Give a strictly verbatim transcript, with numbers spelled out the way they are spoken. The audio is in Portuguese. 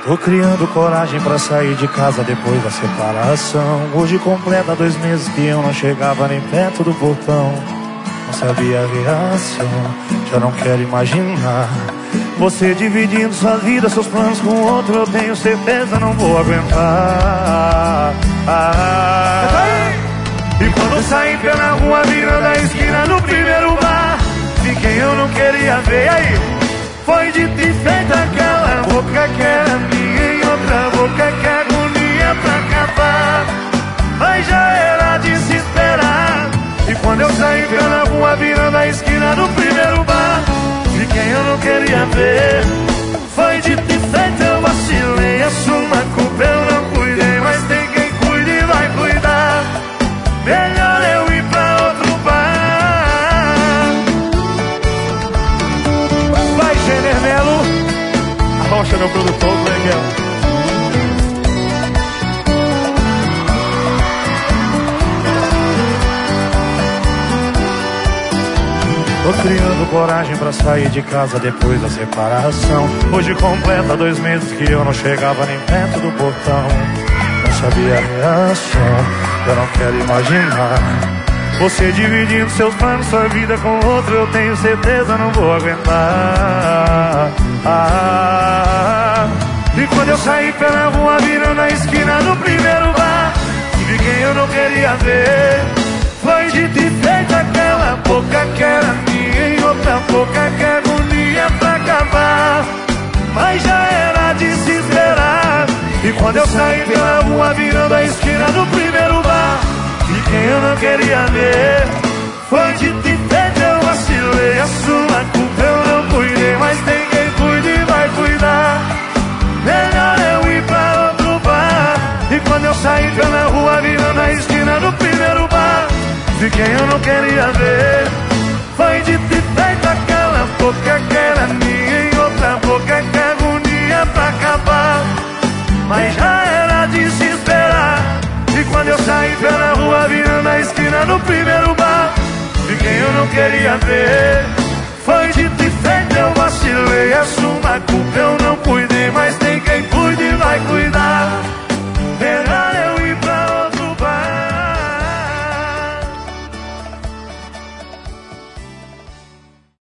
Tô criando coragem pra sair de casa depois da separação. Hoje completa dois meses que eu não chegava nem perto do portão. Não sabia a reação, já não quero imaginar você dividindo sua vida, seus planos com outro. Eu tenho certeza, não vou aguentar. ah, E quando eu saí pela rua, virando a esquina do primeiro bar, vi quem eu não queria ver. E aí? Foi dito e feito, aquela boca que era minha em outra boca, que agonia pra acabar. Mas já era de se esperar. E quando eu saí pela rua, virando a esquina do primeiro bar, vi quem eu não queria ver. Foi dito e feito, eu vacilei, assumo a culpa, eu não cuidei, mas tem quem cuide e vai cuidar. Melhor eu ir pra outro bar. Vai, Jenner Melo, arrocha meu produtor, Miguel. Tô criando coragem pra sair de casa depois da separação. Hoje completa dois meses que eu não chegava nem perto do portão. Não sabia a reação, eu não quero imaginar você dividindo seus planos, sua vida com outro. Eu tenho certeza, não vou aguentar. ah, E quando eu saí pela rua, virando a esquina do primeiro bar, vi quem eu não queria ver. Foi dito e feito, aquela boca que era minha em outra boca, que agonia pra acabar. Mas já era de se esperar. E quando eu saí pela rua, virando a esquina do primeiro bar, vi quem eu não queria ver. Foi dito e feito, eu vacilei, assumo a culpa, eu não cuidei, mas tem quem cuide e vai cuidar. Melhor eu ir pra outro bar. E quando eu saí pela rua, virando a esquina do primeiro bar, vi quem eu não queria ver. Foi dito e feito, aquela boca que era minha em outra boca, que agonia pra acabar. Mas já era de se esperar. E quando eu saí pela rua, virando a esquina do primeiro bar, vi quem eu não queria ver.